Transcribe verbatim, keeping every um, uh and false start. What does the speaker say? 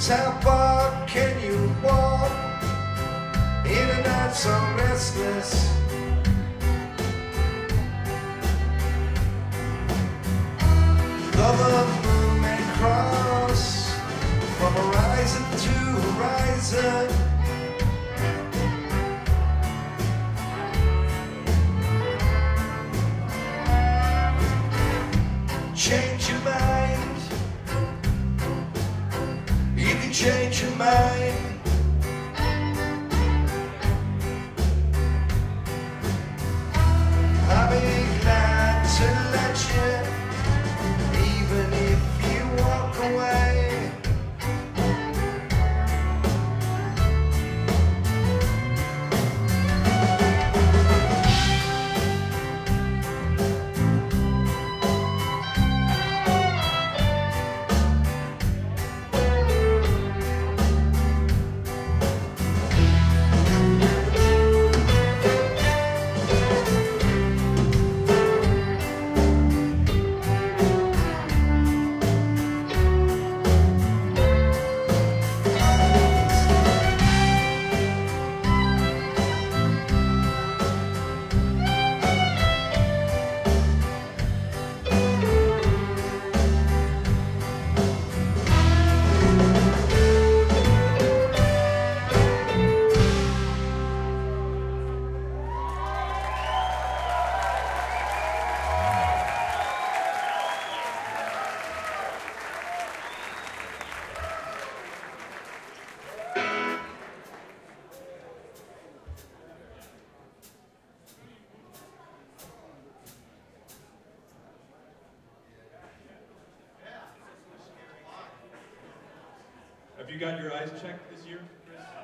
How far can you walk in a night so restless? Love a moon may cross from horizon to horizon. Change your mind. You can change your mind. I'll be glad to let you, even if you walk away. Have you got your eyes checked this year, Chris?